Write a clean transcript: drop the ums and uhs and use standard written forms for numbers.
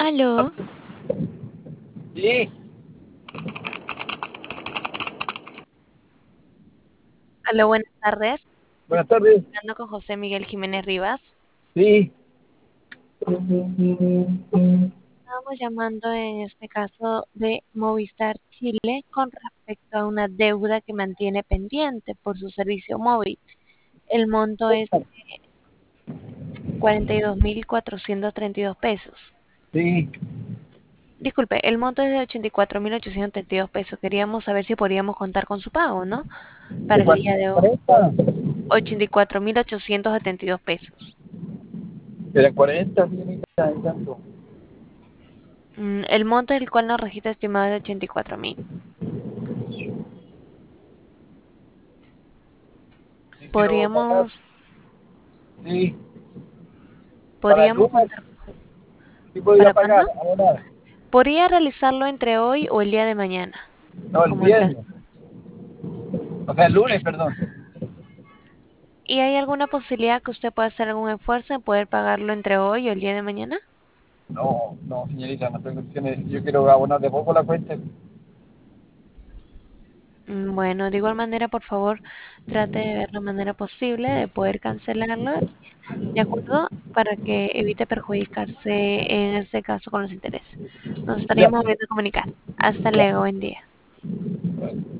Aló, Sí, aló, buenas tardes. buenas tardes. Hablando con José Miguel Jiménez Rivas. Sí, Estamos llamando en este caso de Movistar Chile con respecto a una deuda que mantiene pendiente por su servicio móvil. El monto es 42.432 pesos. sí. Disculpe, el monto es de 84.832 pesos. Queríamos saber si podríamos contar con su pago, ¿no? ¿De Para el cuánto? día de hoy, 40. 84.872 pesos. Era 40, señorita, y tanto. El monto del cual nos registra estimado es de 84.000. Sí, quiero pagar. Podríamos, Sí, para el podríamos lunes contar. sí podría ¿Para pagar, cuándo? ahora. Podría realizarlo entre hoy o el día de mañana, No, el como el caso. viernes. O sea, el lunes, perdón. ¿Y hay alguna posibilidad que usted pueda hacer algún esfuerzo en poder pagarlo entre hoy o el día de mañana? No, no, señorita, no tengo condiciones. Yo quiero abonar de poco la cuenta. Bueno, de igual manera, por favor, trate de ver la manera posible de poder cancelarlo, ¿de acuerdo? Para que evite perjudicarse en este caso con los intereses. Nos Ya, estaríamos volviendo a comunicar. Hasta ya. luego, buen día.